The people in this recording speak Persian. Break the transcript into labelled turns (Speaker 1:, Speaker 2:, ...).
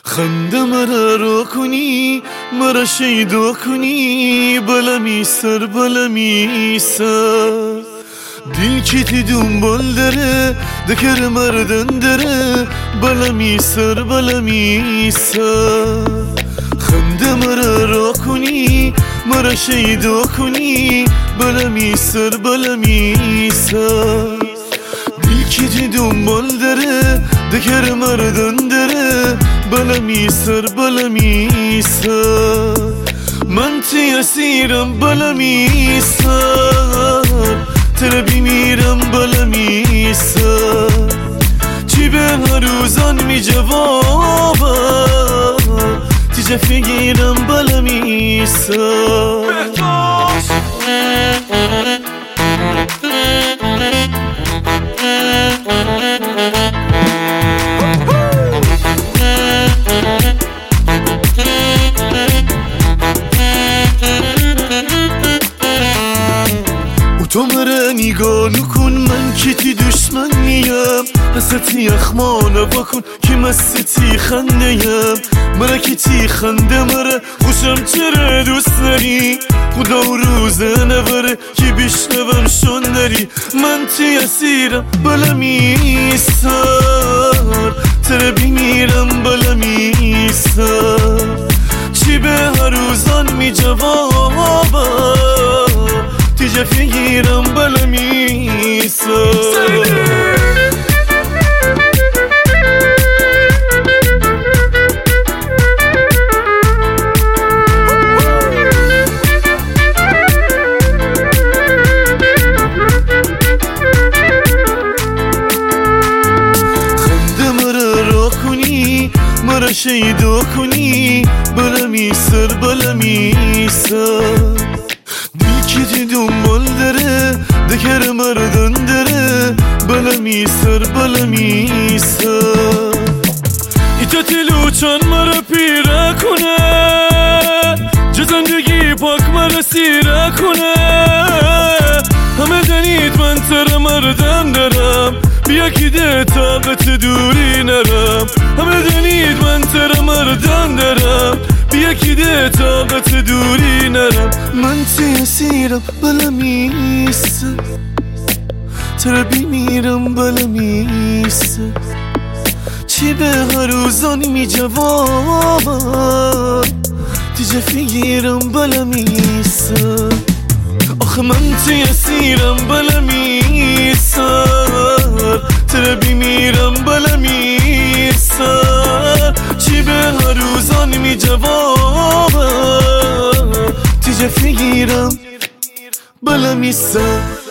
Speaker 1: خنده مرا رو کنی مرا شیدا کنی بلمی سر بلمی سر دل کیتی دنبال داره دکر مردن داره بلمی سر بلمی سر خنده مرا رو کنی مرا شیدا کنی بلمی سر بلمی سر دل کیتی دنبال داره دکر مردن داره بلمی سر بلمی سر من تی اسیرم بلمی سر تره بیمیرم بلمی سر چی به هر روزان می جوابم تی جفگیرم بلمی سر تو مرا نگاه نکن من که تی دشمن نیم حستی اخمانه بکن که مستی خنده یم مرا که تی خنده مرا خوشم چرا دوست داری خدا و روزه نبره که بشنوم شون داری من تی اسیرم بلمی سر تره بیمیرم بلمی سر چی به هر روزان می جوابم تی جفگیرم بلمی سر مرا شیدا کنی بلمی سر بلمی سر دل کیتی دنبال داره دکر مردن داره بلمی سر بلمی سر ایتا تلوچان مرا پیره کنه جا زندگی پاک مرا سیره کنه همه دنید من تر مردن دارم بیا که ده طاقت دوری نرم همه دنید من تر مردن دارم بیا که ده طاقت دوری نرم من تی اسیرم بلمی سر تره بیمیرم بلمی سر چی به هر روزان می جوابم تی جفگیرم بلمی سر آخه من تی اسیرم بلمی سر تره بیمیرم بلمی سر چی به هر روزان می جوابم تی جفگیرم بلمی سر